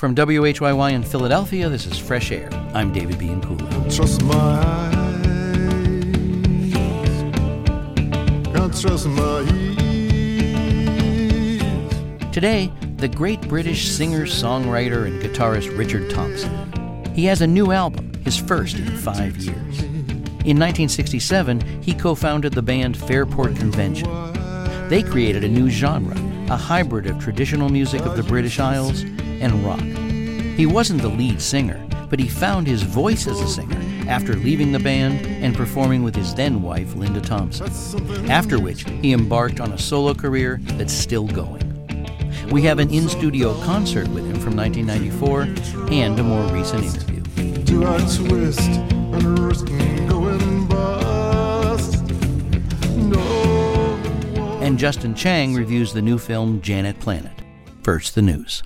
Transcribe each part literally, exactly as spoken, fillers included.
From W H Y Y in Philadelphia, this is Fresh Air. I'm David Biancula. Trust my eyes, can't trust my ears. Today, the great British singer, songwriter, and guitarist Richard Thompson. He has a new album, his first in five years. In nineteen sixty-seven, he co-founded the band Fairport Convention. They created a new genre, a hybrid of traditional music of the British Isles and rock. He wasn't the lead singer, but he found his voice as a singer after leaving the band and performing with his then-wife, Linda Thompson, after which he embarked on a solo career that's still going. We have an in-studio concert with him from nineteen ninety-four and a more recent interview. Do I twist and risk going bust? No. And Justin Chang reviews the new film Janet Planet. First, the news.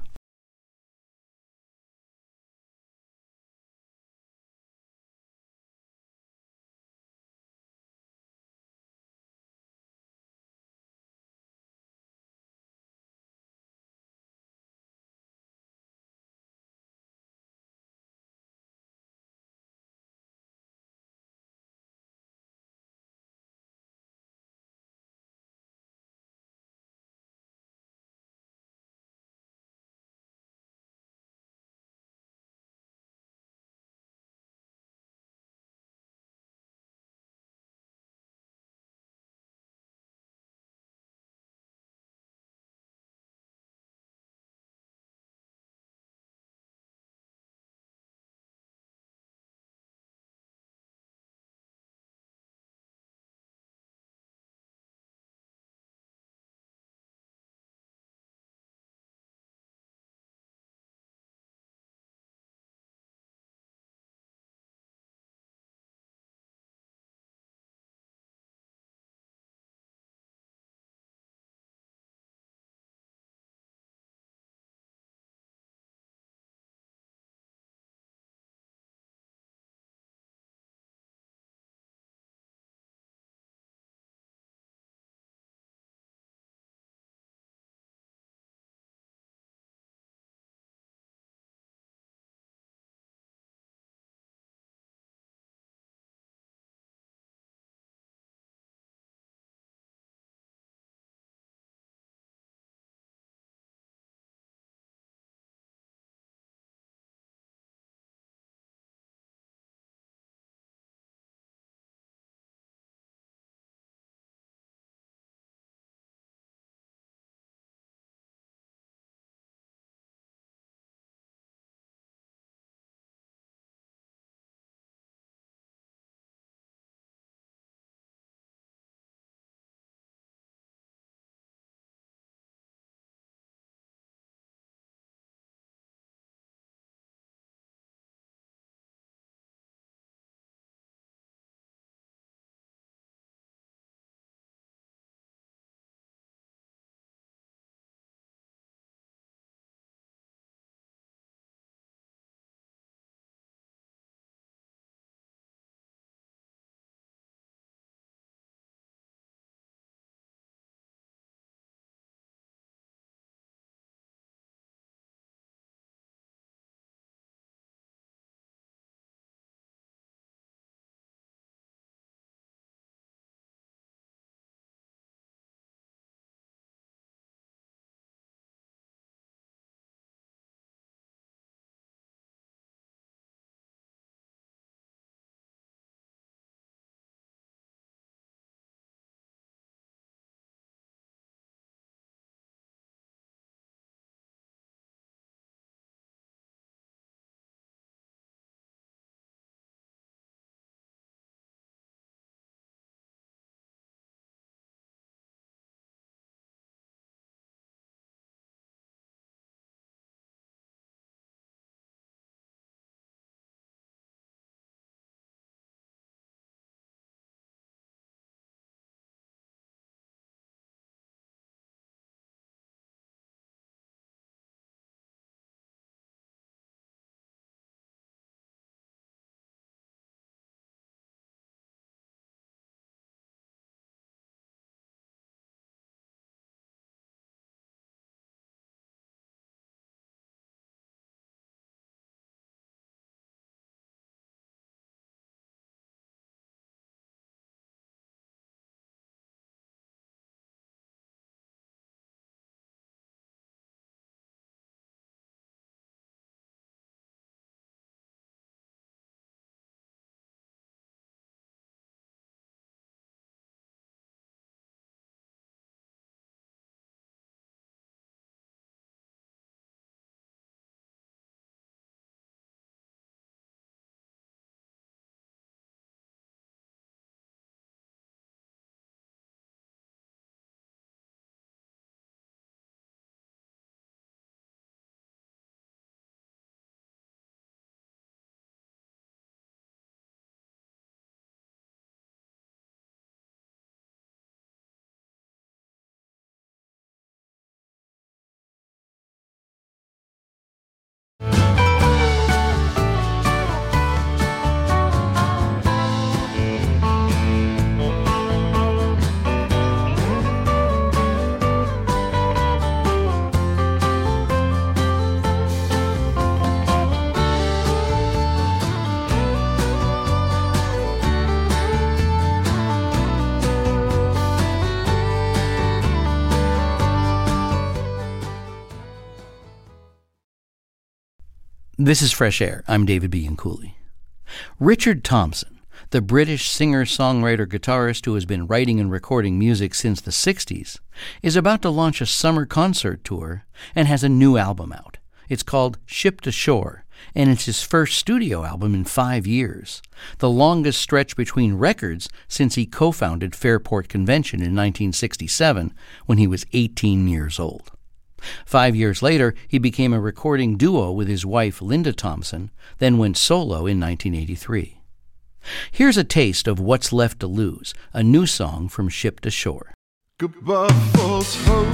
This is Fresh Air. I'm David B. Yankouli. Richard Thompson, the British singer-songwriter-guitarist who has been writing and recording music since the sixties, is about to launch a summer concert tour and has a new album out. It's called Ship to Shore, and it's his first studio album in five years, the longest stretch between records since he co-founded Fairport Convention in nineteen sixty-seven when he was eighteen years old. Five years later, he became a recording duo with his wife Linda Thompson, then went solo in nineteen eighty-three. Here's a taste of What's Left to Lose, a new song from Ship to Shore. Goodbye, false hope.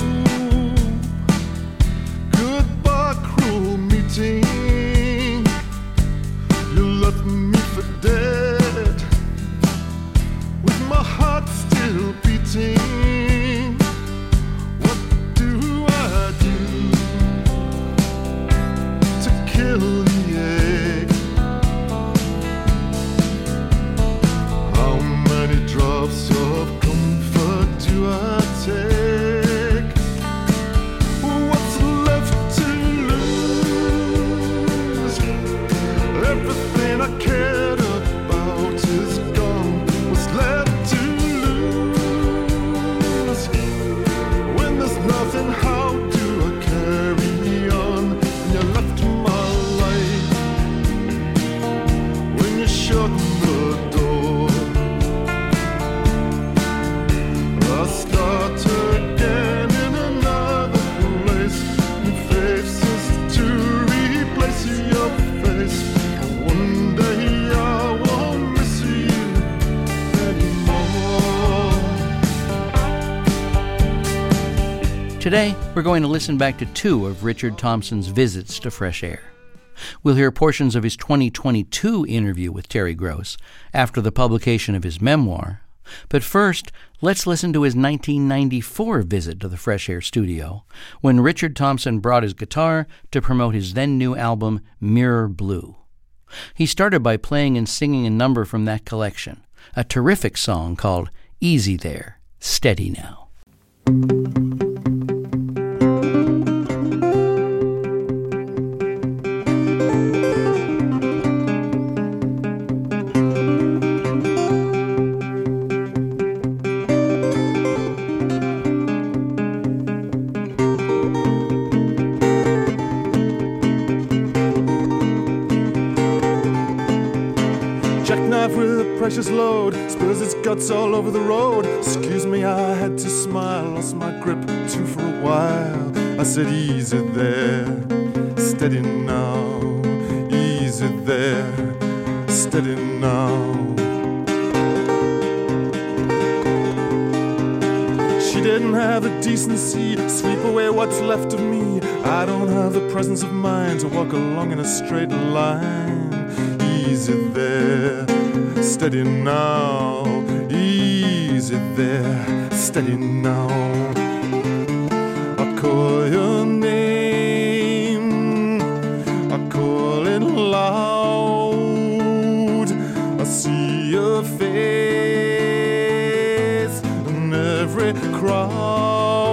Goodbye, cruel meeting. You left me for dead, with my heart still beating. What do I do to kill the egg? How many drops of comfort do I take? What's left to lose? Everything I cared about is gone. What's left to lose? When there's nothing, how do I carry on? When you left my life, when you shut the door, I start again in another place, new faces to replace your face. One day I won't miss you anymore. Today, we're going to listen back to two of Richard Thompson's visits to Fresh Air. We'll hear portions of his twenty twenty-two interview with Terry Gross after the publication of his memoir. But first, let's listen to his nineteen ninety-four visit to the Fresh Air studio, when Richard Thompson brought his guitar to promote his then-new album, Mirror Blue. He started by playing and singing a number from that collection, a terrific song called Easy There, Steady Now. Jackknife with a precious load, spills its guts all over the road. Excuse me, I had to smile, lost my grip too for a while. I said, easy there, steady now. Easy there, steady now. She didn't have the decency to sweep away what's left of me. I don't have the presence of mind to walk along in a straight line. Easy there, steady now. Easy there, steady now. I call your name, I call it loud. I see your face in every crowd.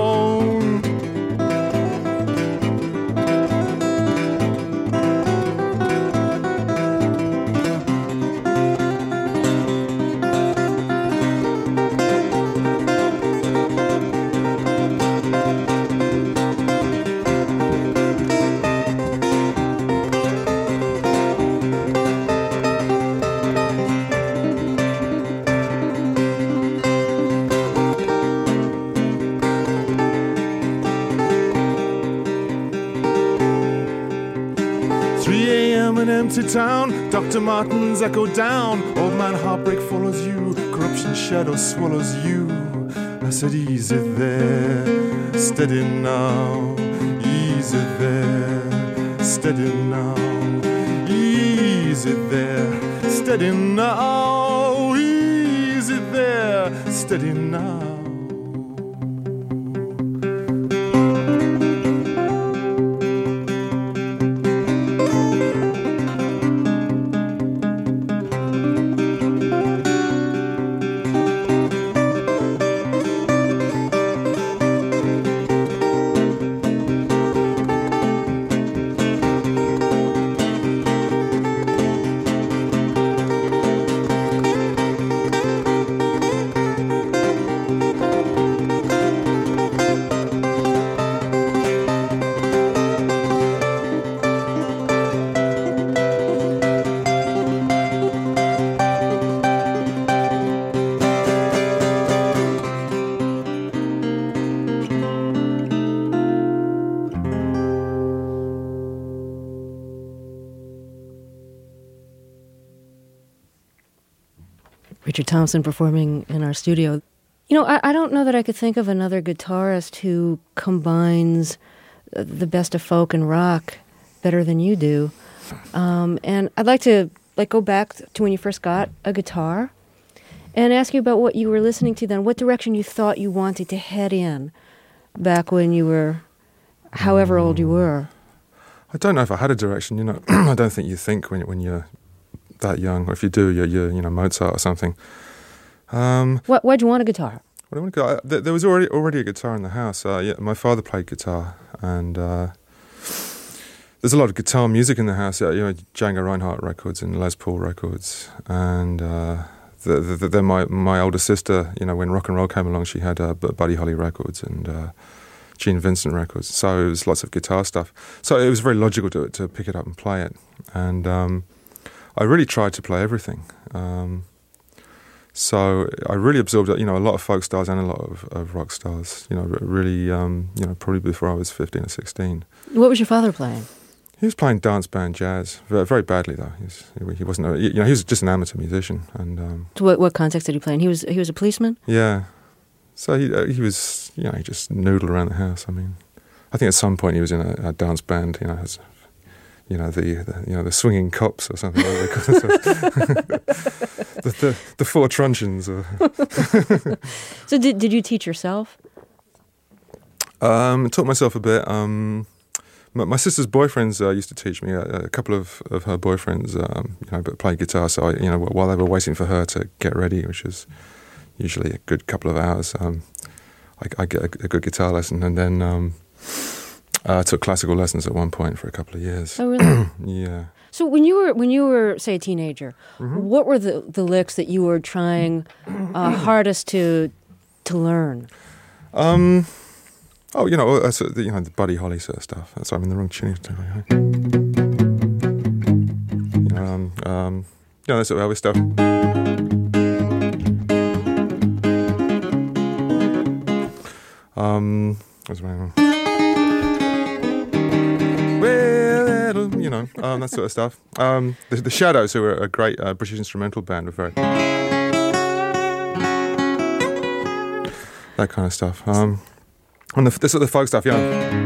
three a.m. an empty town, Doctor Martens echo down. Old man heartbreak follows you, corruption shadow swallows you. I said easy there, steady now. Easy there, steady now. Easy there, steady now. Easy there, steady now. Richard Thompson performing in our studio. You know, I, I don't know that I could think of another guitarist who combines the best of folk and rock better than you do. Um, and I'd like to like go back to when you first got a guitar and ask you about what you were listening to then, what direction you thought you wanted to head in back when you were however old you were. I don't know if I had a direction, you know. I don't think you think when when you're that young, or if you do, you're, you're you know, Mozart or something. Um, what, why'd you want a guitar? What do I want to go? There, there was already already a guitar in the house. Uh, yeah, my father played guitar, and uh, there's a lot of guitar music in the house. You know, Django Reinhardt records and Les Paul records, and uh, the, the, the, then my my older sister, you know, when rock and roll came along, she had uh, Buddy Holly records and uh, Gene Vincent records. So it was lots of guitar stuff. So it was very logical to to pick it up and play it, and um, I really tried to play everything. Um, So I really absorbed, you know, a lot of folk stars and a lot of, of rock stars. You know, really, um, you know, probably before I was fifteen or sixteen. What was your father playing? He was playing dance band jazz, very, very badly though. He, was, he wasn't, a, you know, he was just an amateur musician. And um, so what what context did he play in? He was he was a policeman. Yeah, so he uh, he was, you know, he just noodled around the house. I mean, I think at some point he was in a, a dance band, you know, as, you know the, the you know the swinging cops or something. Like that. the, the the four truncheons. Or So did did you teach yourself? Um, taught myself a bit. Um, my, my sister's boyfriends uh, used to teach me. A, a couple of, of her boyfriends, um, you know, played guitar. So I, you know, while they were waiting for her to get ready, which is usually a good couple of hours, um, I, I get a, a good guitar lesson, and then. Um, I uh, took classical lessons at one point for a couple of years. Oh, really? Yeah. So when you were, when you were, say, a teenager, Mm-hmm. what were the, the licks that you were trying uh, hardest to to learn? Um. Oh, you know, that's uh, the, you know, the Buddy Holly sort of stuff. That's I'm in the wrong tuning. You know, um, um, you know, that sort of Elvis stuff. Um, what's my name? You know, um, that sort of stuff. Um, the, the Shadows, who were a great uh, British instrumental band, were very that kind of stuff. Um, and the, the sort of folk stuff, yeah.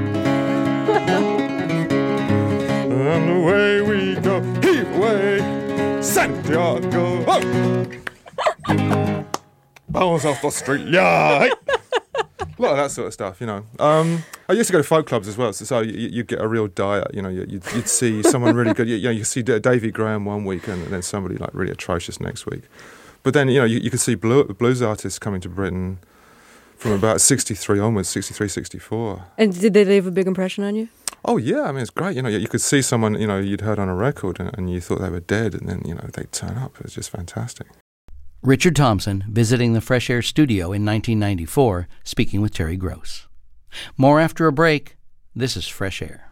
And away we go, heave away, Santiago. Oh! Bounce off the street, yeah. Hey. A lot of that sort of stuff, you know. Um, I used to go to folk clubs as well, so, so you, you get a real diet. You know, you, you'd, you'd see someone really good. You, you know, you see Davy Graham one week, and then somebody like really atrocious next week. But then, you know, you, you could see blues artists coming to Britain from about sixty-three onwards, sixty-three, sixty-four. And did they leave a big impression on you? Oh yeah, I mean it's great. You know, you, you could see someone, you know, you'd heard on a record, and, and you thought they were dead, and then you know they'd turn up. It was just fantastic. Richard Thompson visiting the Fresh Air studio in nineteen ninety-four, speaking with Terry Gross. More after a break. This is Fresh Air.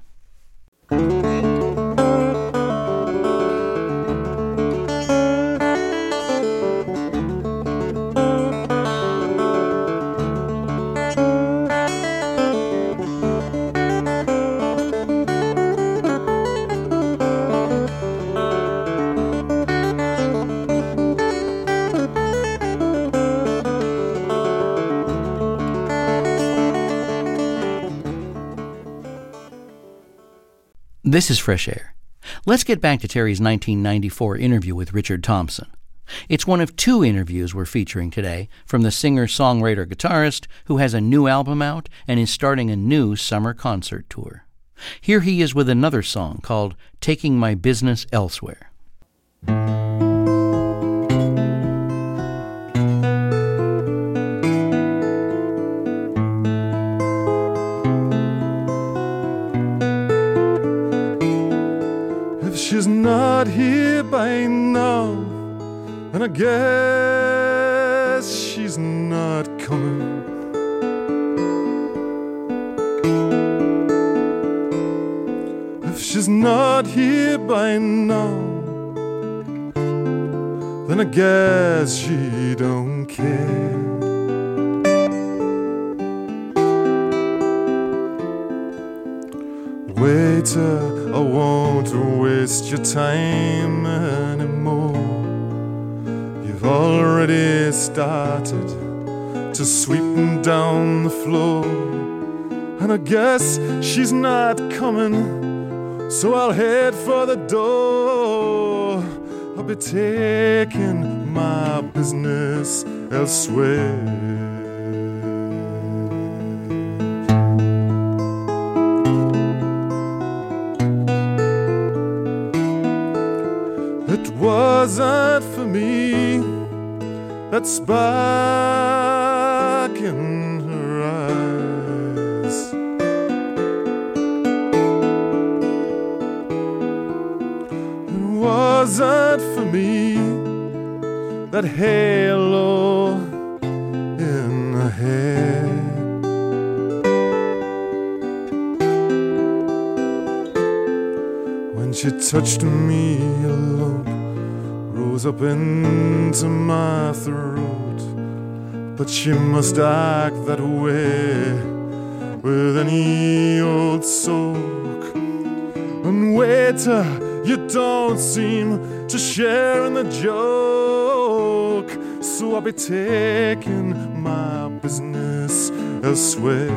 This is Fresh Air. Let's get back to Terry's nineteen ninety-four interview with Richard Thompson. It's one of two interviews we're featuring today from the singer-songwriter-guitarist who has a new album out and is starting a new summer concert tour. Here he is with another song called Taking My Business Elsewhere. She's not here by now, and I guess she's not coming. If she's not here by now, then I guess she don't care. Waiter, I won't waste your time anymore. You've I've already started to sweep down the floor, and I guess she's not coming, so I'll head for the door. I'll be taking my business elsewhere. It wasn't for me, that spark in her eyes. It wasn't for me, that halo in her hair. When she touched me, a lump rose up into my throat. But she must act that way with any old soak. And waiter, you don't seem to share in the joke, so I'll be taking my business elsewhere.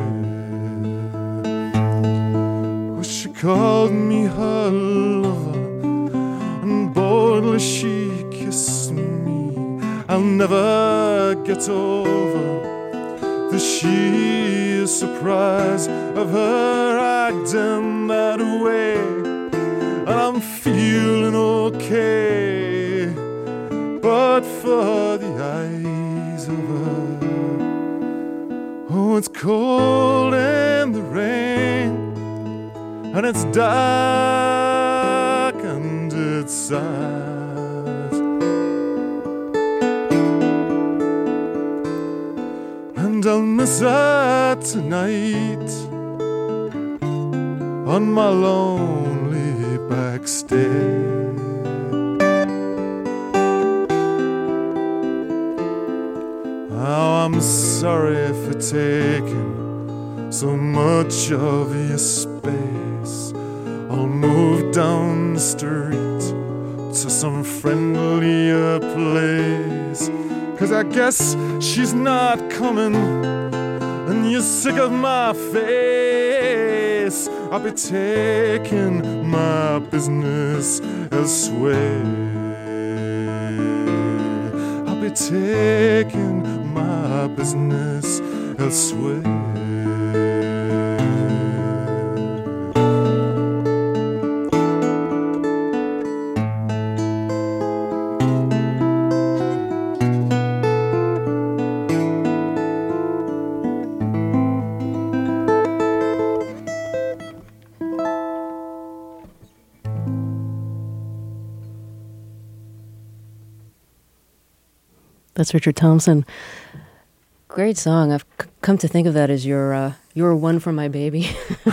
Well, she called me her lover, and boldly she kissed me. I'll never get over the sheer surprise of her acting that way. And I'm feeling okay, but for the eyes of her. Oh, it's cold in the rain, and it's dark and it's sad. And I'll miss her tonight on my lonely back stairs. Oh, I'm sorry for taking so much of your space. I'll move down the street to some friendlier place, 'cause I guess she's not coming, and you're sick of my face. I'll be taking my business elsewhere. I'll be taking my business elsewhere. That's Richard Thompson. Great song. I've c- come to think of that as your uh, your one for my baby.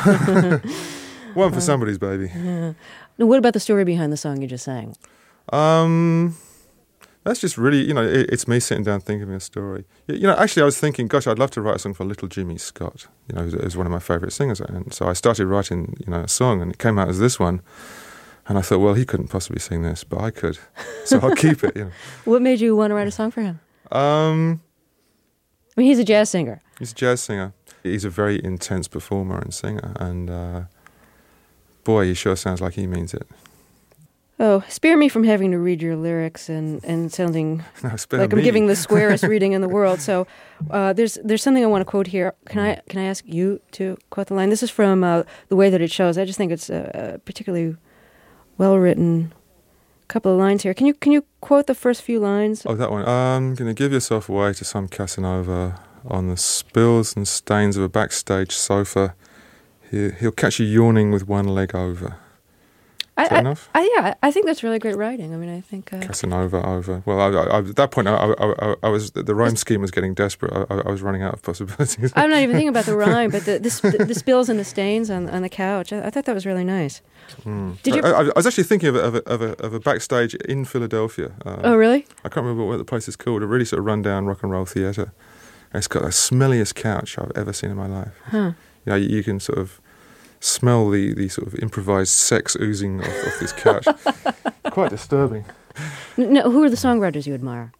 One for uh, somebody's baby. Yeah. Now, what about the story behind the song you just sang? Um, that's just really, you know, it, it's me sitting down thinking of a story. You, you know, actually, I was thinking, gosh, I'd love to write a song for Little Jimmy Scott. You know, who's, who's one of my favourite singers, and so I started writing, you know, a song, and it came out as this one. And I thought, well, he couldn't possibly sing this, but I could, so I'll keep it. You know. What made you want to write a song for him? Um, I mean, he's a jazz singer. He's a jazz singer. He's a very intense performer and singer, and uh, boy, he sure sounds like he means it. Oh, spare me from having to read your lyrics and, and sounding no, like me. I'm giving the squarest reading in the world. So uh, there's there's something I want to quote here. Can I can I ask you to quote the line? This is from uh, The Way That It Shows. I just think it's a, a particularly well-written couple of lines here. Can you can you quote the first few lines? Oh, that one. I'm going to give yourself away to some Casanova on the spills and stains of a backstage sofa. He, he'll catch you yawning with one leg over. Is I, that I, enough? I, yeah, I think that's really great writing. I mean, I think... Uh, Casanova over. Well, I, I, at that point, I, I, I, I was the rhyme scheme was getting desperate. I, I was running out of possibilities. I'm not even thinking about the rhyme, but the the, the, the spills and the stains on, on the couch, I, I thought that was really nice. Mm. Did you? I, I, I was actually thinking of a, of a, of a, of a backstage in Philadelphia. Uh, oh, really? I can't remember what the place is called. A really sort of run-down rock and roll theatre. And it's got the smelliest couch I've ever seen in my life. Huh. You know, you, you can sort of smell the, the sort of improvised sex oozing off, off this couch. Quite disturbing. No, who are the songwriters you admire?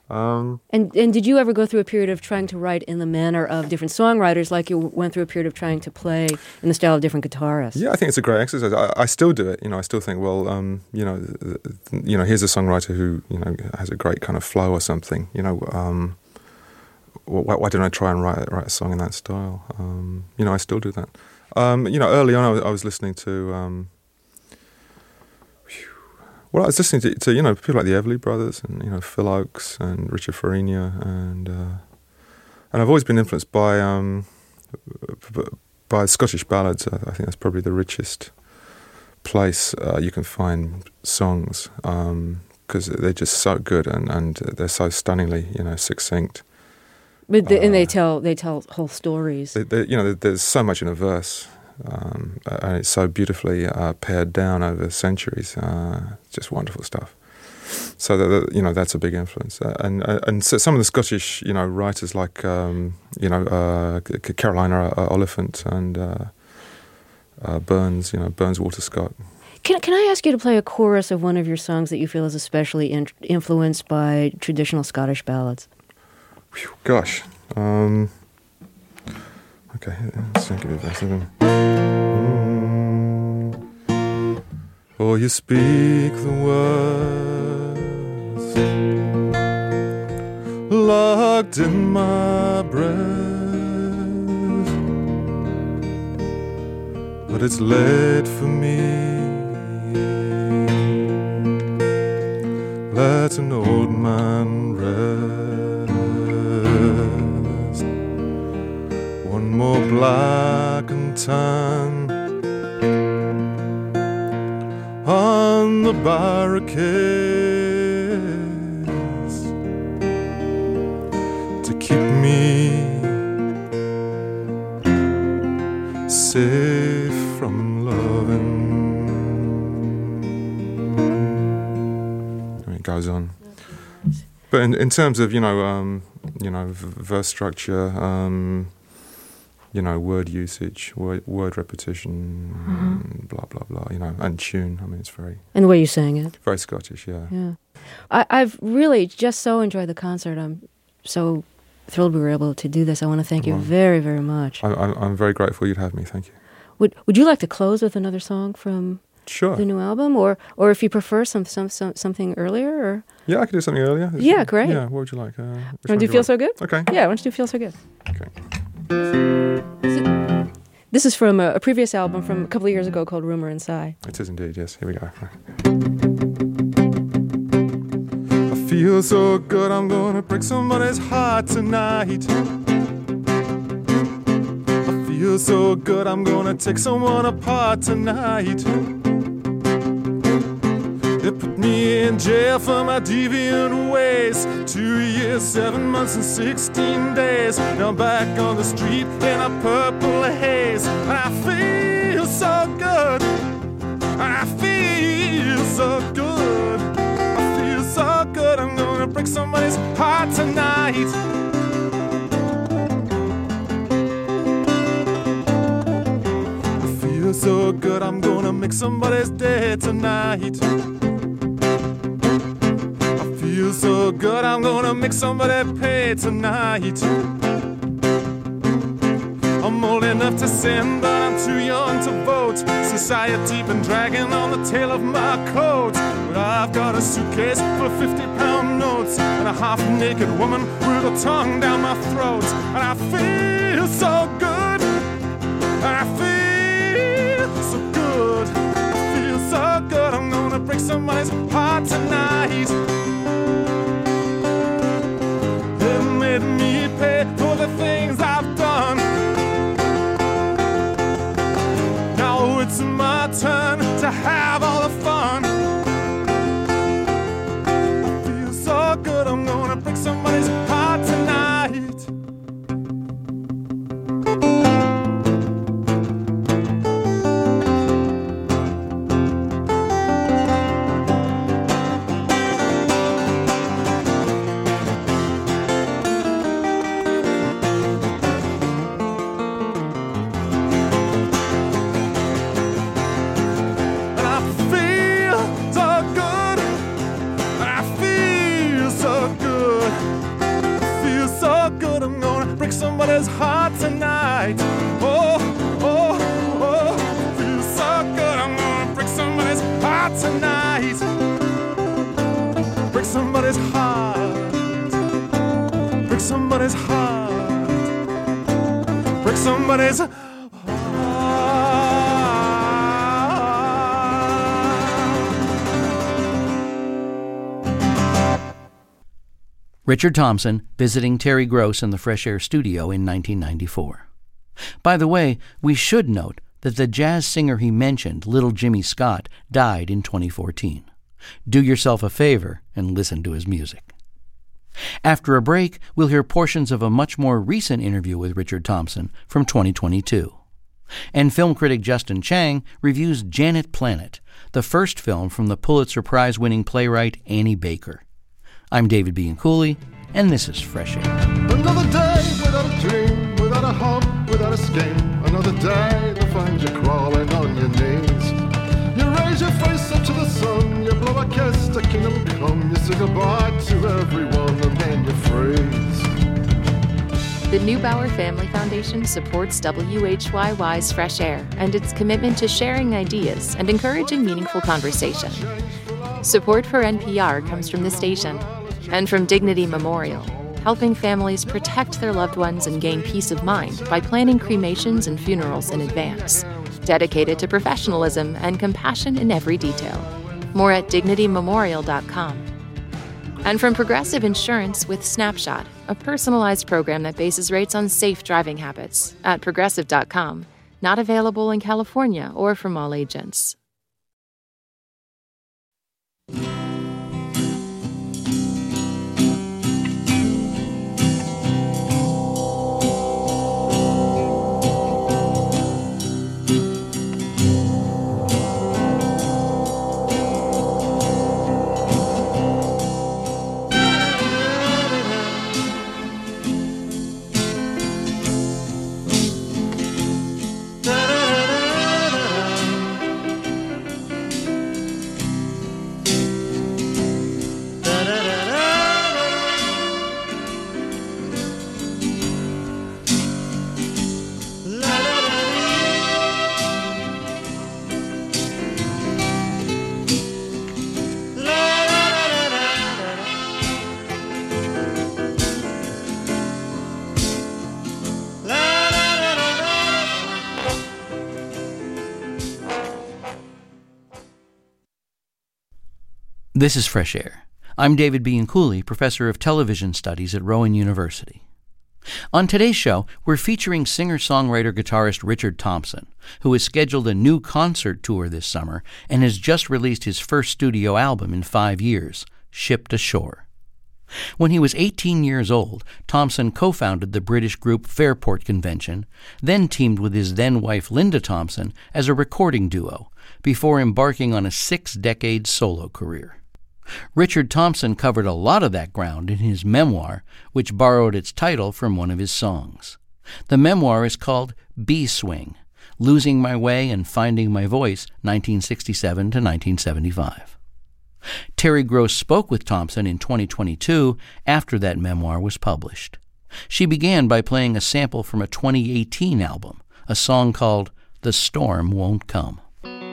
Um, and and did you ever go through a period of trying to write in the manner of different songwriters, like you went through a period of trying to play in the style of different guitarists? Yeah, I think it's a great exercise. I, I still do it. You know, I still think, well, um, you know, th- th- you know, here's a songwriter who, you know, has a great kind of flow or something. You know, um, why, why don't I try and write write a song in that style? Um, you know, I still do that. Um, you know, early on, I was, I was listening to. Um, Well, I was listening to, to, you know, people like the Everly Brothers and, you know, Phil Oakes and Richard Farina, and uh, and I've always been influenced by um, by Scottish ballads. I think that's probably the richest place uh, you can find songs, because um, they're just so good and, and they're so stunningly, you know, succinct. But the, uh, and they tell they tell whole stories. They, they, you know, there's so much in a verse. Um, and it's so beautifully uh, pared down over centuries. Uh, just wonderful stuff. So that, that, you know, that's a big influence. Uh, and uh, and so some of the Scottish, you know, writers like um, you know uh, Carolina Oliphant and uh, uh, Burns, you know, Burns Walter Scott. Can can I ask you to play a chorus of one of your songs that you feel is especially in, influenced by traditional Scottish ballads? Whew, gosh. Um, Okay, let's give you a verse of them. Mm. Oh, you speak the words locked in my breath, but it's late for me. Let an old man rest. One more black and tan on the barricades to keep me safe from loving. And it goes on. But in, in terms of, you know, um, you know, v- verse structure, um, you know, word usage, word, word repetition, mm-hmm. blah, blah, blah, you know, and tune. I mean, it's very... And the way you sang it. Very Scottish, yeah. Yeah. I, I've really just so enjoyed the concert. I'm so thrilled we were able to do this. I want to thank you Well, very, very much. I, I, I'm very grateful you'd have me, thank you. Would Would you like to close with another song from Sure. the new album? Or or if you prefer some, some, some something earlier? Or Yeah, I could do something earlier. Yeah, great. Yeah, what would you like? Uh, Want to do Feel So Good? Okay. Yeah, why don't you do Feel So Good? Okay. This is from a, a previous album from a couple of years ago called Rumour and Sigh. It is indeed, yes. Here we go. I feel so good, I'm gonna break somebody's heart tonight. I feel so good, I'm gonna take someone apart tonight. They put me in jail for my deviant ways. Two years, seven months and sixteen days. Now I'm back on the street in a purple haze. And I feel so good. And I feel so good. I feel so good. I'm gonna break somebody's heart tonight. I feel so good. I'm gonna make somebody's day tonight. Feel so good, I'm gonna make somebody pay tonight. I'm old enough to sin, but I'm too young to vote. Society been dragging on the tail of my coat. But I've got a suitcase full of fifty pound notes and a half-naked woman with a tongue down my throat. And I feel so good, and I feel so good. I feel so good, I'm gonna break somebody's heart tonight. Made me pay for the things I've done. Now it's my turn to have all the fun. I feel so good, I'm gonna break somebody's heart tonight. out tonight. Break somebody's heart. Break somebody's heart. Break somebody's heart. Richard Thompson visiting Terry Gross in the Fresh Air studio in nineteen ninety-four. By the way, we should note that the jazz singer he mentioned, Little Jimmy Scott, died in twenty fourteen. Do yourself a favor and listen to his music. After a break, we'll hear portions of a much more recent interview with Richard Thompson from twenty twenty-two. And film critic Justin Chang reviews Janet Planet, the first film from the Pulitzer Prize-winning playwright Annie Baker. I'm David Bianculli, and this is Fresh Air. Another day without a dream, without a hope, without a scheme. Another day to find you crawling on your knees. You raise your face up to the sun, you blow a kiss to kingdom come. You say goodbye to everyone and then you freeze. The Neubauer Family Foundation supports W H Y Y's Fresh Air and its commitment to sharing ideas and encouraging meaningful conversation. Support for N P R comes from the station and from Dignity Memorial, helping families protect their loved ones and gain peace of mind by planning cremations and funerals in advance, dedicated to professionalism and compassion in every detail. More at dignity memorial dot com. And from Progressive Insurance with Snapshot, a personalized program that bases rates on safe driving habits, at progressive dot com. Not available in California or from all agents. This is Fresh Air. I'm David Bianculli, professor of television studies at Rowan University. On today's show, we're featuring singer-songwriter guitarist Richard Thompson, who has scheduled a new concert tour this summer and has just released his first studio album in five years, Shipped Ashore. When he was eighteen years old, Thompson co-founded the British group Fairport Convention, then teamed with his then-wife Linda Thompson as a recording duo, before embarking on a six-decade solo career. Richard Thompson covered a lot of that ground in his memoir, which borrowed its title from one of his songs. The memoir is called B-Swing, Losing My Way and Finding My Voice, nineteen sixty-seven to nineteen seventy-five. Terry Gross spoke with Thompson in twenty twenty-two after that memoir was published. She began by playing a sample from a twenty eighteen album, a song called The Storm Won't Come.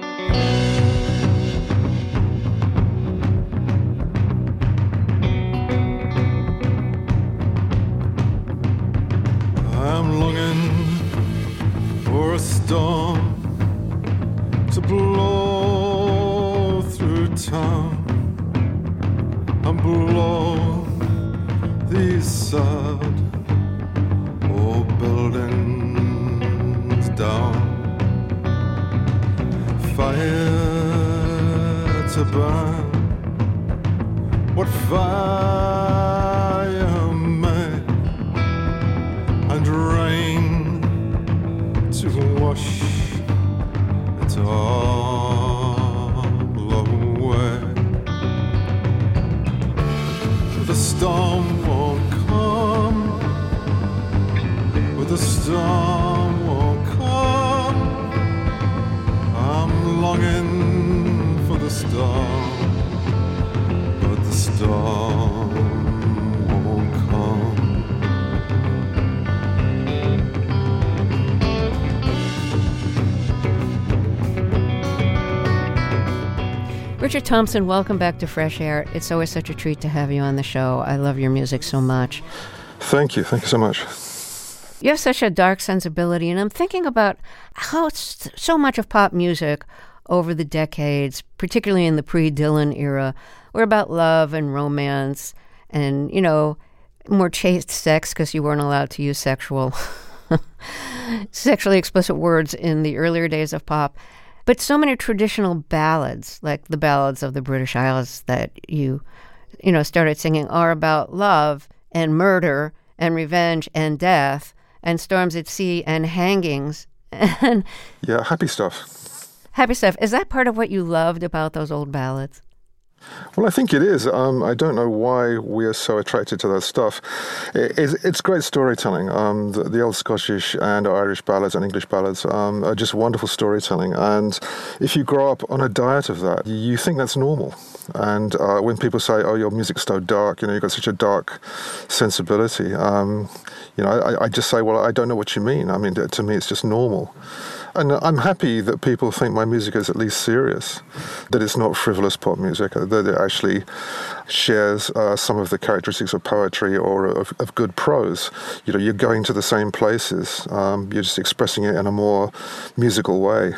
I'm longing for a storm to blow through town and blow these sad old buildings down. Fire to burn, what fire may, and rain to wash it all away. The storm won't come, but the storm won't come. I'm longing for the storm, but the storm won't come. Richard Thompson, welcome back to Fresh Air. It's always such a treat to have you on the show. I love your music so much. Thank you. Thank you so much. You have such a dark sensibility, and I'm thinking about how so much of pop music over the decades, particularly in the pre-Dylan era, were about love and romance and, you know, more chaste sex because you weren't allowed to use sexual, sexually explicit words in the earlier days of pop. But so many traditional ballads, like the ballads of the British Isles that you, you know, started singing, are about love and murder and revenge and death and storms at sea and hangings. And yeah, happy stuff. Happy stuff. Is that part of what you loved about those old ballads? Well, I think it is. Um, I don't know why we are so attracted to that stuff. It, it's, it's great storytelling. Um, the, the old Scottish and Irish ballads and English ballads um, are just wonderful storytelling. And if you grow up on a diet of that, you think that's normal. And uh, when people say, oh, your music's so dark, you know, you've got such a dark sensibility, um, you know, I, I just say, well, I don't know what you mean. I mean, to me, it's just normal. And I'm happy that people think my music is at least serious, that it's not frivolous pop music, that it actually shares uh, some of the characteristics of poetry or of, of good prose. You know, you're going to the same places. Um, you're just expressing it in a more musical way.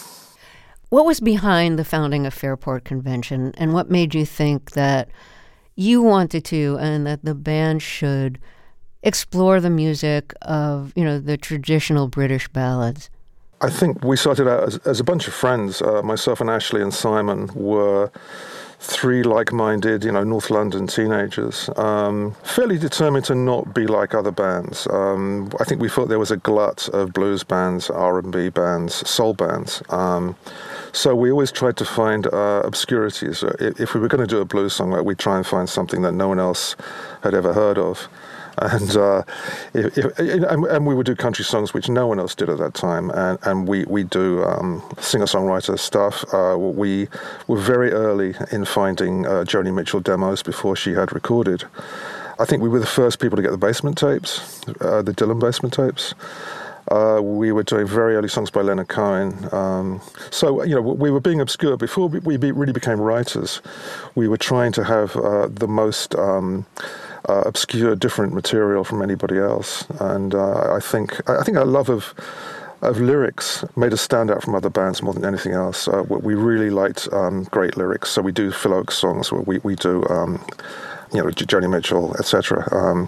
What was behind the founding of Fairport Convention, and what made you think that you wanted to and that the band should explore the music of, you know, the traditional British ballads? I think we started out as, as a bunch of friends. Uh, myself and Ashley and Simon were three like-minded, you know, North London teenagers, um, fairly determined to not be like other bands. Um, I think we thought there was a glut of blues bands, R and B bands, soul bands. Um, so we always tried to find uh, obscurities. If, if we were going to do a blues song, like, we'd try and find something that no one else had ever heard of. And, uh, if, if, and and we would do country songs, which no one else did at that time. And, and we, we do um, singer-songwriter stuff. Uh, we were very early in finding uh, Joni Mitchell demos before she had recorded. I think we were the first people to get the basement tapes, uh, the Dylan basement tapes. Uh, we were doing very early songs by Leonard Cohen. Um, so, you know, we were being obscure. Before we be, really became writers, we were trying to have uh, the most um, uh, obscure, different material from anybody else. And uh, I think I think our love of of lyrics made us stand out from other bands more than anything else. Uh, we really liked um, great lyrics. So we do Phil Oakes songs, we, we do, um, you know, Joni Mitchell, et cetera. Um,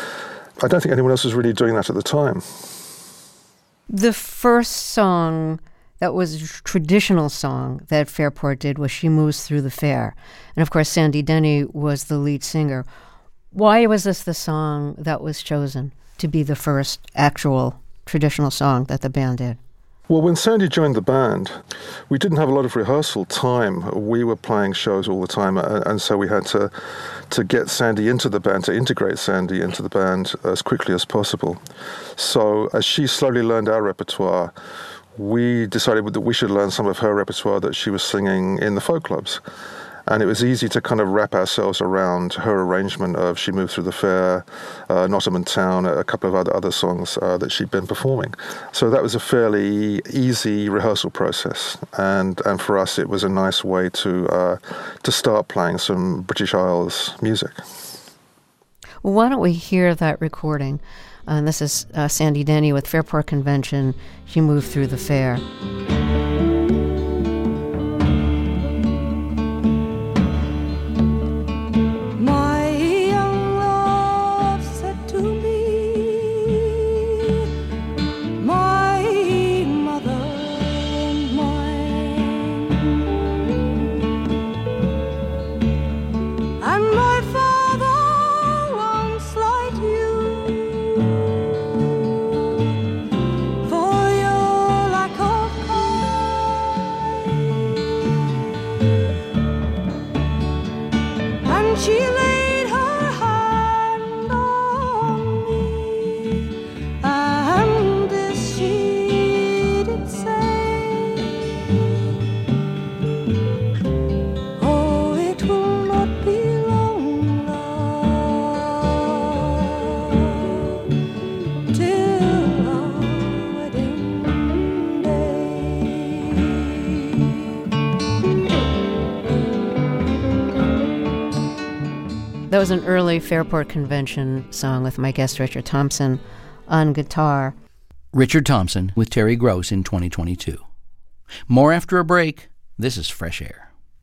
I don't think anyone else was really doing that at the time. The first song that was a traditional song that Fairport did was She Moves Through the Fair. And of course, Sandy Denny was the lead singer. Why was this the song that was chosen to be the first actual traditional song that the band did? Well, when Sandy joined the band, we didn't have a lot of rehearsal time. We were playing shows all the time, and so we had to to get Sandy into the band, to integrate Sandy into the band as quickly as possible. So as she slowly learned our repertoire, we decided that we should learn some of her repertoire that she was singing in the folk clubs. And it was easy to kind of wrap ourselves around her arrangement of She Moved Through the Fair, uh, Nottingham Town, a couple of other, other songs uh, that she'd been performing. So that was a fairly easy rehearsal process. And and for us, it was a nice way to uh, to start playing some British Isles music. Well, why don't we hear that recording? Uh, this is uh, Sandy Denny with Fairport Convention, She Moved Through the Fair. For your lack of That was an early Fairport Convention song with my guest Richard Thompson on guitar. Richard Thompson with Terry Gross in twenty twenty-two. More after a break. This is Fresh Air.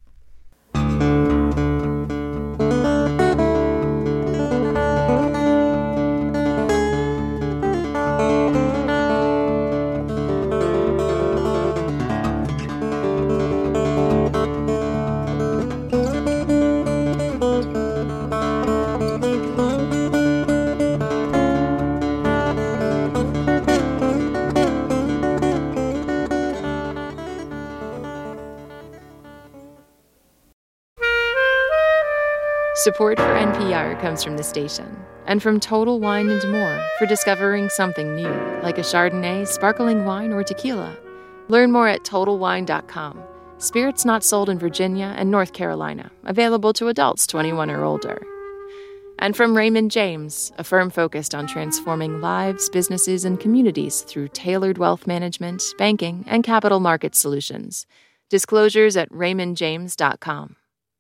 Support for N P R comes from the station and from Total Wine and More for discovering something new, like a Chardonnay, sparkling wine, or tequila. Learn more at total wine dot com. Spirits not sold in Virginia and North Carolina, available to adults twenty-one or older. And from Raymond James, a firm focused on transforming lives, businesses, and communities through tailored wealth management, banking, and capital market solutions. Disclosures at raymond james dot com.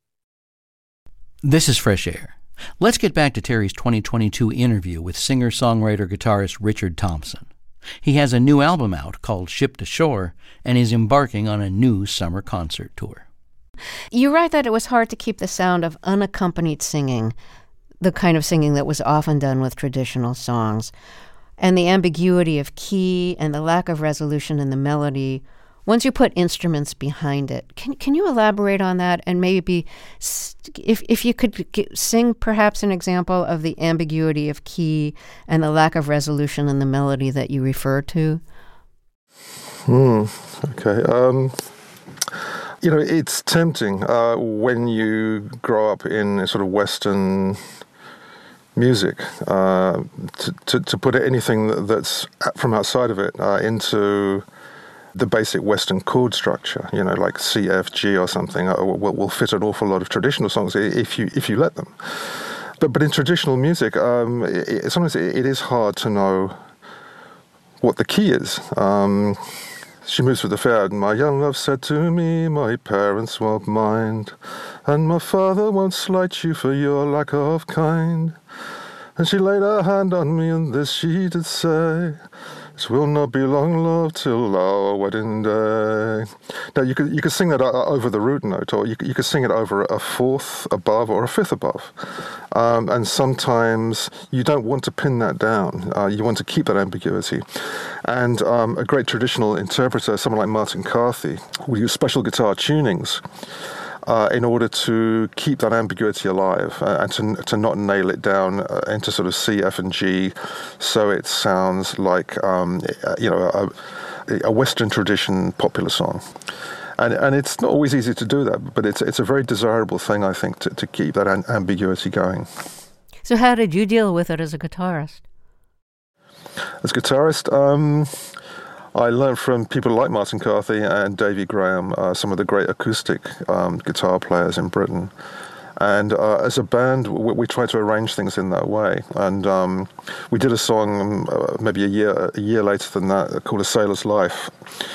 This is Fresh Air. Let's get back to Terry's twenty twenty-two interview with singer-songwriter-guitarist Richard Thompson. He has a new album out called Ship to Shore and is embarking on a new summer concert tour. You write that it was hard to keep the sound of unaccompanied singing, the kind of singing that was often done with traditional songs, and the ambiguity of key and the lack of resolution in the melody once you put instruments behind it. Can can you elaborate on that, and maybe if if you could g- sing perhaps an example of the ambiguity of key and the lack of resolution in the melody that you refer to? Hmm. Okay. Um, you know, it's tempting uh, when you grow up in sort of Western music uh, to, to to put anything that's from outside of it uh, into the basic Western chord structure, you know, like C, F, G or something, uh, will, will fit an awful lot of traditional songs if you if you let them. But but in traditional music, um, it, sometimes it, it is hard to know what the key is. Um, she moves through the fair, and my young love said to me, my parents won't mind, and my father won't slight you for your lack of kind. And she laid her hand on me, and this she did say, "This will not be long, love, till our wedding day." Now, you could you could sing that over the root note, or you could, you could sing it over a fourth above or a fifth above. Um, and sometimes you don't want to pin that down. Uh, you want to keep that ambiguity. And um, a great traditional interpreter, someone like Martin Carthy, will use special guitar tunings Uh, in order to keep that ambiguity alive uh, and to to not nail it down uh, into sort of C, F, and G, so it sounds like um, you know a, a Western tradition popular song. And and it's not always easy to do that, but it's it's a very desirable thing, I think, to, to keep that an- ambiguity going. So how did you deal with it as a guitarist? As a guitarist, um, I learned from people like Martin Carthy and Davy Graham, uh, some of the great acoustic um, guitar players in Britain. And uh, as a band, we, we tried to arrange things in that way. And um, we did a song um, uh, maybe a year a year later than that called A Sailor's Life,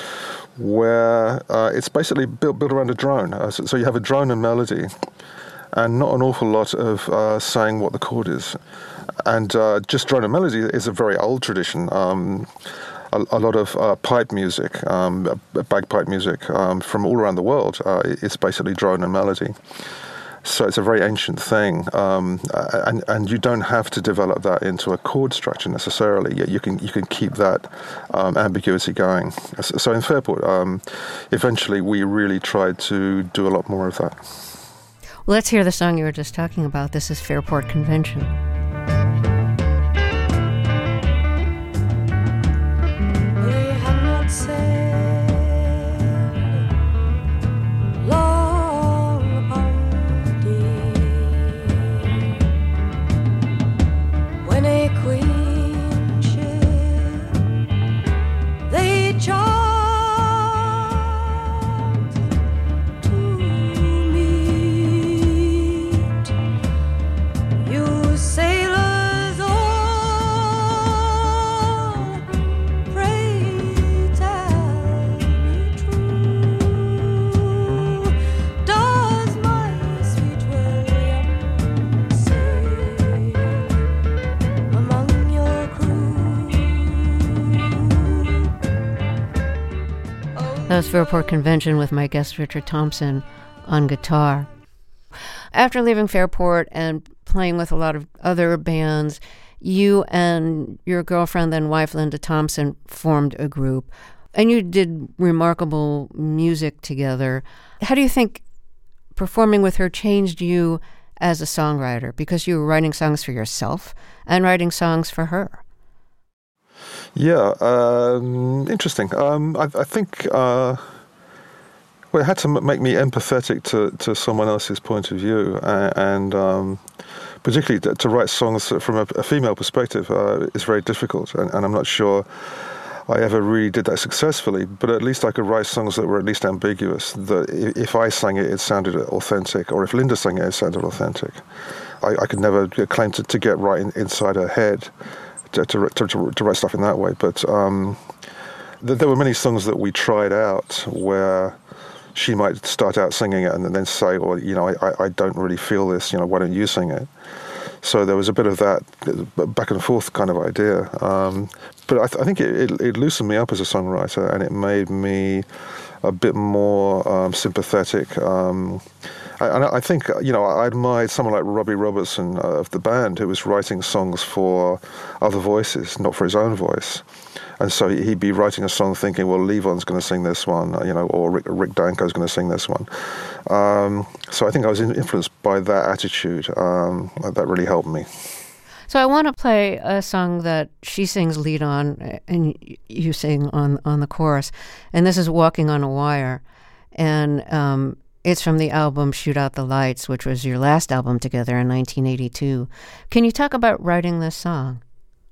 where uh, it's basically built, built around a drone. Uh, so, so you have a drone and melody, and not an awful lot of uh, saying what the chord is. And uh, just drone and melody is a very old tradition. Um, A, a lot of uh, pipe music, um, bagpipe music um, from all around the world. Uh, it's basically drone and melody. So it's a very ancient thing, um, and and you don't have to develop that into a chord structure necessarily. You can you can keep that um, ambiguity going. So in Fairport, um, eventually we really tried to do a lot more of that. Well, let's hear the song you were just talking about. This is Fairport Convention. Say Dallas Fairport Convention with my guest Richard Thompson on guitar. After leaving Fairport and playing with a lot of other bands, you and your girlfriend and wife, Linda Thompson, formed a group, and you did remarkable music together. How do you think performing with her changed you as a songwriter? Because you were writing songs for yourself and writing songs for her. Yeah, um, interesting. Um, I, I think uh, well, it had to m- make me empathetic to, to someone else's point of view, and, and um, particularly to, to write songs from a, a female perspective uh, is very difficult, and, and I'm not sure I ever really did that successfully, but at least I could write songs that were at least ambiguous, that if I sang it, it sounded authentic, or if Linda sang it, it sounded authentic. I, I could never claim to, to get right in, inside her head to, to, to, to write stuff in that way, but um, th- there were many songs that we tried out where she might start out singing it and then say, well, you know, I, I don't really feel this, you know, why don't you sing it? So there was a bit of that back and forth kind of idea. Um, but I, th- I think it, it, it loosened me up as a songwriter, and it made me a bit more um, sympathetic. Um, and I, I think, you know, I admired someone like Robbie Robertson uh, of the band, who was writing songs for other voices, not for his own voice. And so he'd be writing a song thinking, well, Levon's going to sing this one, you know, or Rick, Rick Danko's going to sing this one. Um, so I think I was influenced by that attitude. Um, that really helped me. So I want to play a song that she sings lead on, and you sing on, on the chorus. And this is Walking on a Wire. And um, it's from the album Shoot Out the Lights, which was your last album together in nineteen eighty-two. Can you talk about writing this song?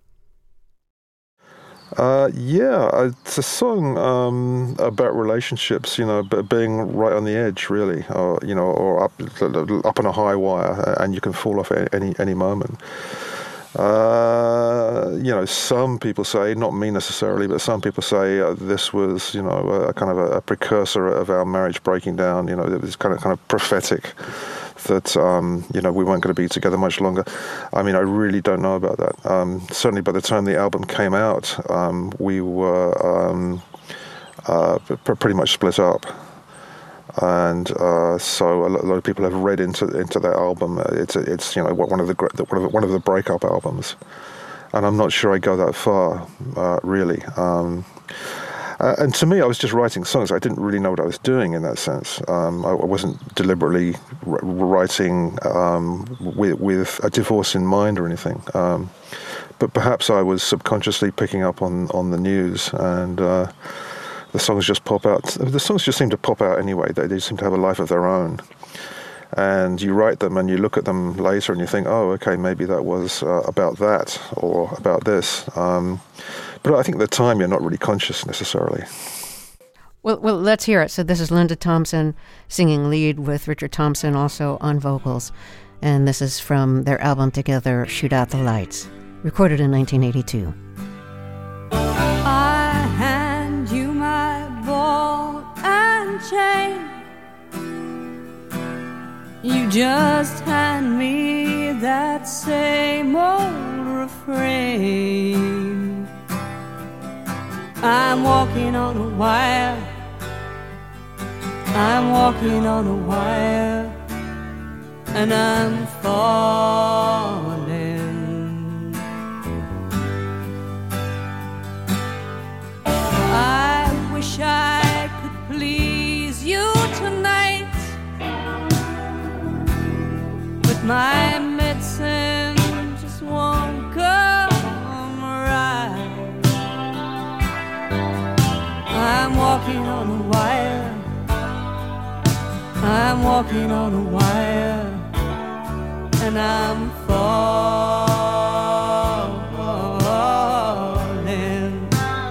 Uh, yeah, it's a song um, about relationships, you know, but being right on the edge, really, or you know, or up up on a high wire, and you can fall off at any any moment. Uh, you know, some people say, not me necessarily, but some people say uh, this was, you know, a kind of a, a precursor of our marriage breaking down. You know, it was kind of kind of prophetic that, um, you know, we weren't going to be together much longer. I mean, I really don't know about that. Um, certainly by the time the album came out, um, we were um, uh, p- pretty much split up. And uh, so a lot of people have read into into that album. It's it's you know one of the one of the, one of the breakup albums, and I'm not sure I go that far, uh, really. Um, Uh, and to me, I was just writing songs. I didn't really know what I was doing in that sense. Um, I, I wasn't deliberately r- writing um, with, with a divorce in mind or anything. Um, but perhaps I was subconsciously picking up on, on the news, and uh, the songs just pop out. The songs just seem to pop out anyway. They, they seem to have a life of their own. And you write them and you look at them later and you think, oh, okay, maybe that was uh, about that or about this. Um, but I think at the time you're not really conscious necessarily. Well, well, let's hear it. So this is Linda Thompson singing lead with Richard Thompson also on vocals. And this is from their album together, Shoot Out the Lights, recorded in nineteen eighty-two. I hand you my ball and chain. You just hand me that same old refrain. I'm walking on a wire. I'm walking on a wire, and I'm falling. I wish I could please you tonight, but my medicine just won't come right. I'm walking on a wire. I'm walking on a wire, and I'm falling.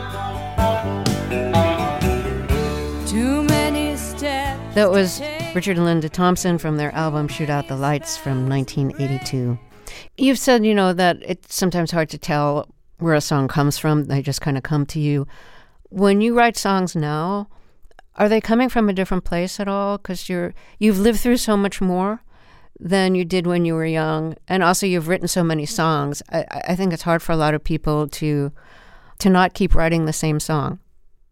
Too many steps. That was Richard and Linda Thompson from their album Shoot Out the Lights from nineteen eighty-two. You've said, you know, that it's sometimes hard to tell where a song comes from. They just kind of come to you. When you write songs now, are they coming from a different place at all? Because you're you've lived through so much more than you did when you were young, and also you've written so many songs. I, I think it's hard for a lot of people to to not keep writing the same song.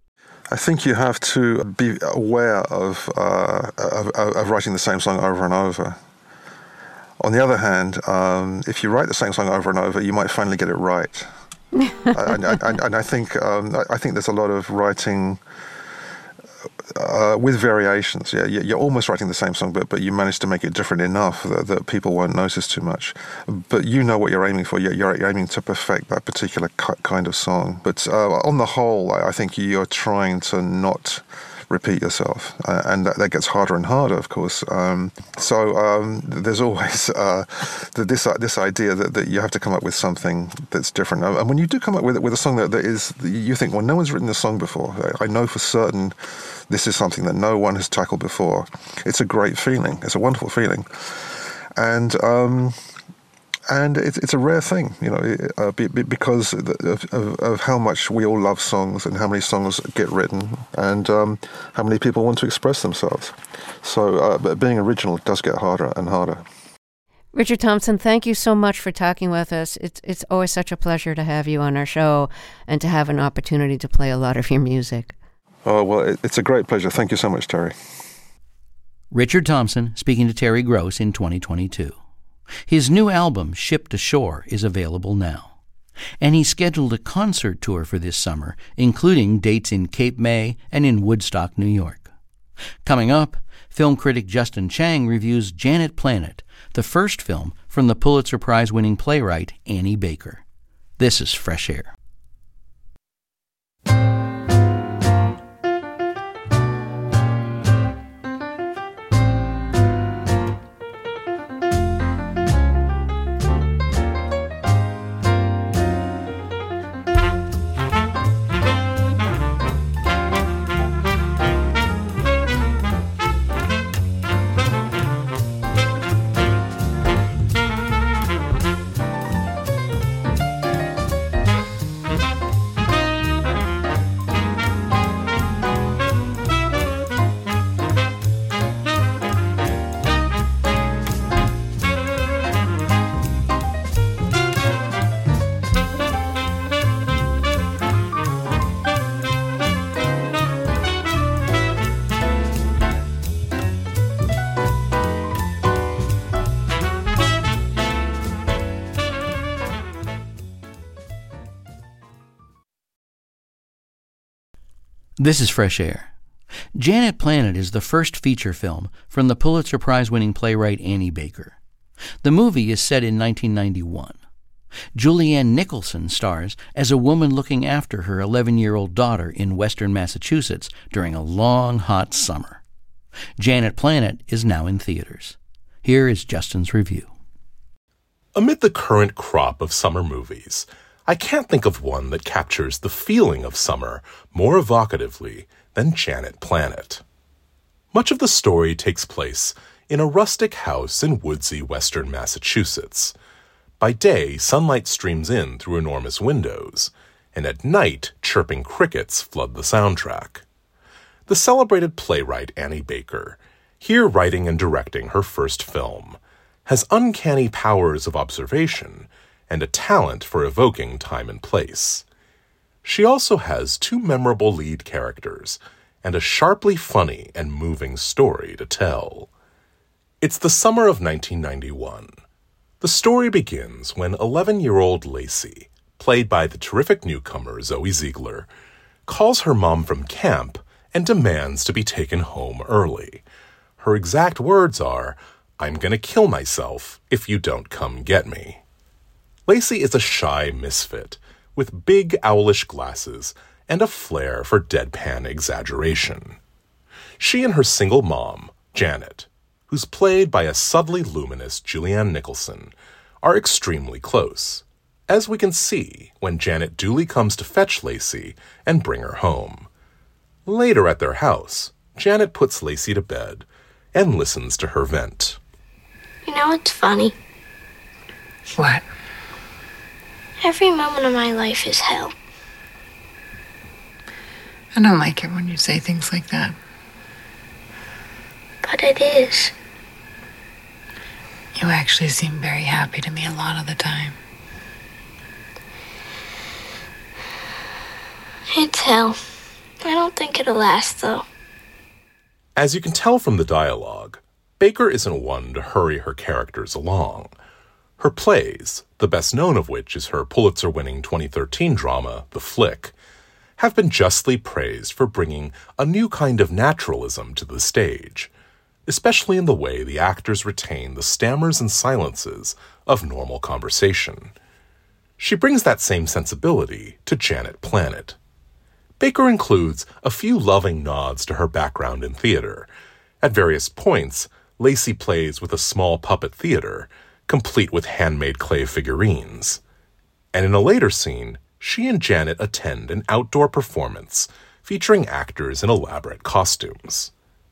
I think you have to be aware of, uh, of, of writing the same song over and over. On the other hand, um, if you write the same song over and over, you might finally get it right. and, and, and I think um, I think there's a lot of writing uh, with variations. Yeah, you're almost writing the same song, but but you manage to make it different enough that, that people won't notice too much. But you know what you're aiming for. You're, you're aiming to perfect that particular kind of song. But uh, on the whole, I think you're trying to not repeat yourself, uh, and that, that gets harder and harder, of course. Um, so um, there's always uh, this uh, this idea that, that you have to come up with something that's different. And when you do come up with with a song that, that is, you think, well, no one's written this song before. I know for certain this is something that no one has tackled before. It's a great feeling. It's a wonderful feeling, and. Um, And it's it's a rare thing, you know, uh, be, be because of, of, of how much we all love songs and how many songs get written and um, how many people want to express themselves. So uh, but being original does get harder and harder. Richard Thompson, thank you so much for talking with us. It's it's always such a pleasure to have you on our show and to have an opportunity to play a lot of your music. Oh, well, it, it's a great pleasure. Thank you so much, Terry. Richard Thompson speaking to Terry Gross in twenty twenty-two. His new album, Shipped Ashore, is available now. And he scheduled a concert tour for this summer, including dates in Cape May and in Woodstock, New York. Coming up, film critic Justin Chang reviews Janet Planet, the first film from the Pulitzer Prize-winning playwright Annie Baker. This is Fresh Air. This is Fresh Air. Janet Planet is the first feature film from the Pulitzer Prize-winning playwright Annie Baker. The movie is set in nineteen ninety-one. Julianne Nicholson stars as a woman looking after her eleven-year-old daughter in western Massachusetts during a long, hot summer. Janet Planet is now in theaters. Here is Justin's review. Amid the current crop of summer movies, I can't think of one that captures the feeling of summer more evocatively than Janet Planet. Much of the story takes place in a rustic house in woodsy western Massachusetts. By day, sunlight streams in through enormous windows, and at night, chirping crickets flood the soundtrack. The celebrated playwright Annie Baker, here writing and directing her first film, has uncanny powers of observation and a talent for evoking time and place. She also has two memorable lead characters and a sharply funny and moving story to tell. It's the summer of nineteen ninety-one. The story begins when eleven-year-old Lacey, played by the terrific newcomer Zoe Ziegler, calls her mom from camp and demands to be taken home early. Her exact words are, "I'm gonna kill myself if you don't come get me." Lacey is a shy misfit, with big owlish glasses and a flair for deadpan exaggeration. She and her single mom, Janet, who's played by a subtly luminous Julianne Nicholson, are extremely close, as we can see when Janet duly comes to fetch Lacey and bring her home. Later at their house, Janet puts Lacey to bed and listens to her vent. You know what's funny? What? Every moment of my life is hell. I don't like it when you say things like that. But it is. You actually seem very happy to me a lot of the time. It's hell. I don't think it'll last, though. As you can tell from the dialogue, Baker isn't one to hurry her characters along. Her plays, the best known of which is her Pulitzer-winning twenty thirteen drama, The Flick, have been justly praised for bringing a new kind of naturalism to the stage, especially in the way the actors retain the stammers and silences of normal conversation. She brings that same sensibility to Janet Planet. Baker includes a few loving nods to her background in theater. At various points, Lacey plays with a small puppet theater, complete with handmade clay figurines. And in a later scene, she and Janet attend an outdoor performance featuring actors in elaborate costumes.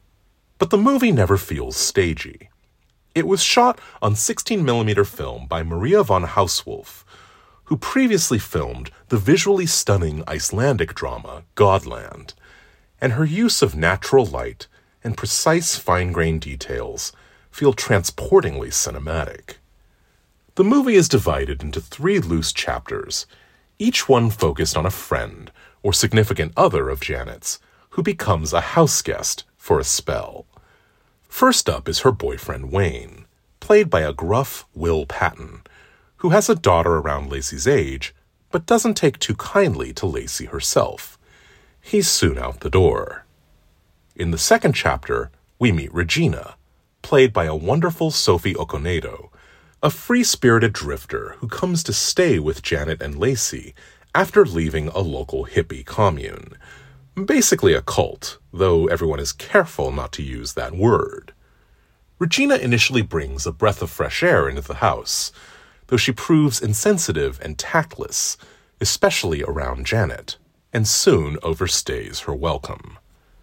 But the movie never feels stagey. It was shot on sixteen millimeter film by Maria von Hauswolf, who previously filmed the visually stunning Icelandic drama Godland, and her use of natural light and precise fine-grained details feel transportingly cinematic. The movie is divided into three loose chapters, each one focused on a friend or significant other of Janet's who becomes a house guest for a spell. First up is her boyfriend Wayne, played by a gruff Will Patton, who has a daughter around Lacey's age, but doesn't take too kindly to Lacey herself. He's soon out the door. In the second chapter, we meet Regina, played by a wonderful Sophie Okonedo, a free-spirited drifter who comes to stay with Janet and Lacey after leaving a local hippie commune. Basically a cult, though everyone is careful not to use that word. Regina initially brings a breath of fresh air into the house, though she proves insensitive and tactless, especially around Janet, and soon overstays her welcome.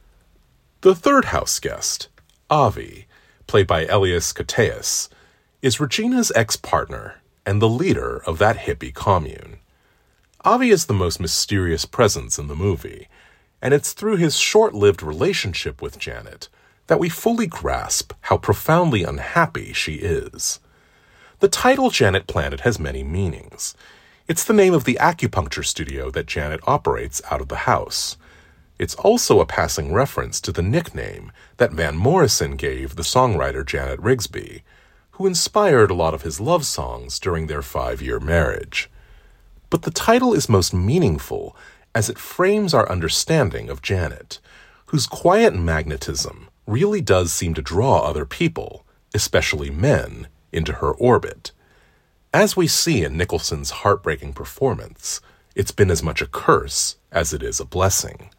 The third house guest, Avi, played by Elias Koteas, is Regina's ex-partner and the leader of that hippie commune. Avi is the most mysterious presence in the movie, and it's through his short-lived relationship with Janet that we fully grasp how profoundly unhappy she is. The title Janet Planet has many meanings. It's the name of the acupuncture studio that Janet operates out of the house. It's also a passing reference to the nickname that Van Morrison gave the songwriter Janet Rigsby, who inspired a lot of his love songs during their five-year marriage. But the title is most meaningful as it frames our understanding of Janet, whose quiet magnetism really does seem to draw other people, especially men, into her orbit. As we see in Nicholson's heartbreaking performance, it's been as much a curse as it is a blessing.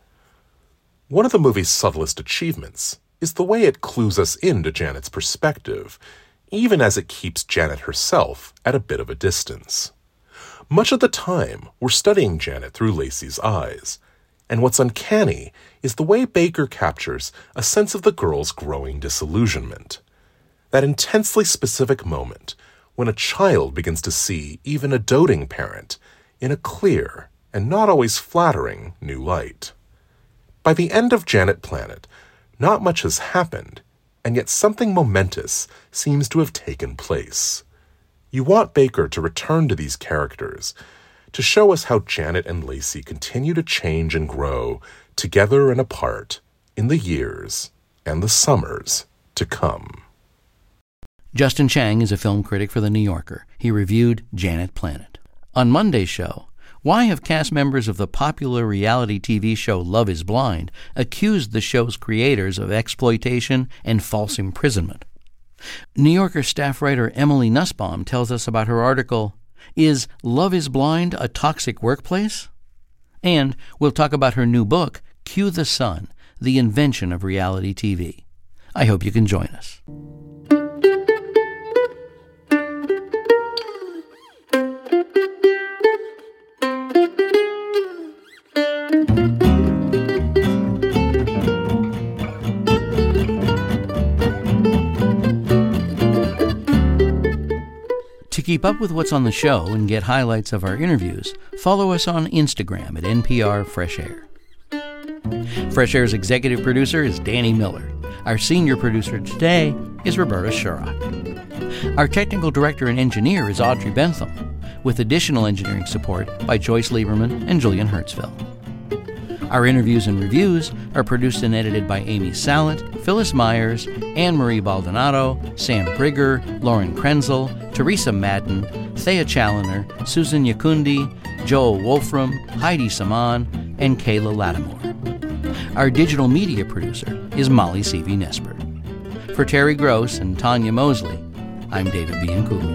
One of the movie's subtlest achievements is the way it clues us into Janet's perspective, even as it keeps Janet herself at a bit of a distance. Much of the time, we're studying Janet through Lacey's eyes, and what's uncanny is the way Baker captures a sense of the girl's growing disillusionment. That intensely specific moment when a child begins to see even a doting parent in a clear and not always flattering new light. By the end of Janet Planet, not much has happened, and yet something momentous seems to have taken place. You want Baker to return to these characters, to show us how Janet and Lacey continue to change and grow, together and apart, in the years and the summers to come. Justin Chang is a film critic for The New Yorker. He reviewed Janet Planet. On Monday's show, why have cast members of the popular reality T V show Love is Blind accused the show's creators of exploitation and false imprisonment? New Yorker staff writer Emily Nussbaum tells us about her article, Is Love is Blind a Toxic Workplace? And we'll talk about her new book, Cue the Sun, The Invention of Reality T V. I hope you can join us. To keep up with what's on the show and get highlights of our interviews, follow us on Instagram at N P R Fresh Air. Fresh Air's executive producer is Danny Miller. Our senior producer today is Roberta Shurock. Our technical director and engineer is Audrey Bentham, with additional engineering support by Joyce Lieberman and Julian Hertzfeld. Our interviews and reviews are produced and edited by Amy Sallet, Phyllis Myers, Anne-Marie Baldonado, Sam Brigger, Lauren Krenzel, Teresa Madden, Thea Challoner, Susan Yakundi, Joel Wolfram, Heidi Saman, and Kayla Lattimore. Our digital media producer is Molly Seavey-Nesper. For Terry Gross and Tanya Mosley, I'm David Bianculli.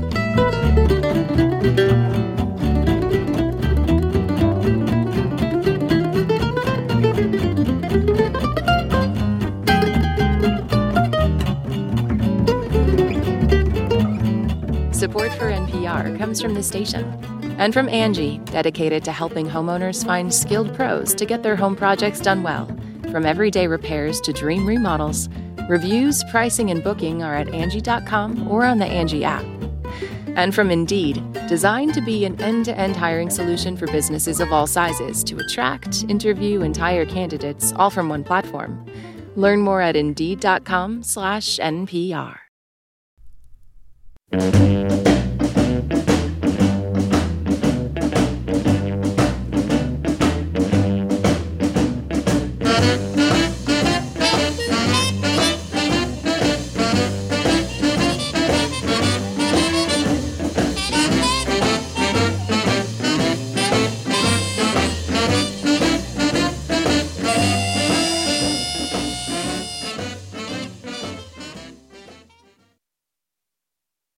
Support for N P R comes from the station and from Angie, dedicated to helping homeowners find skilled pros to get their home projects done well. From everyday repairs to dream remodels, reviews, pricing, and booking are at Angie dot com or on the Angie app. And from Indeed, designed to be an end-to-end hiring solution for businesses of all sizes to attract, interview, and hire candidates all from one platform. Learn more at Indeed dot com slash N P R.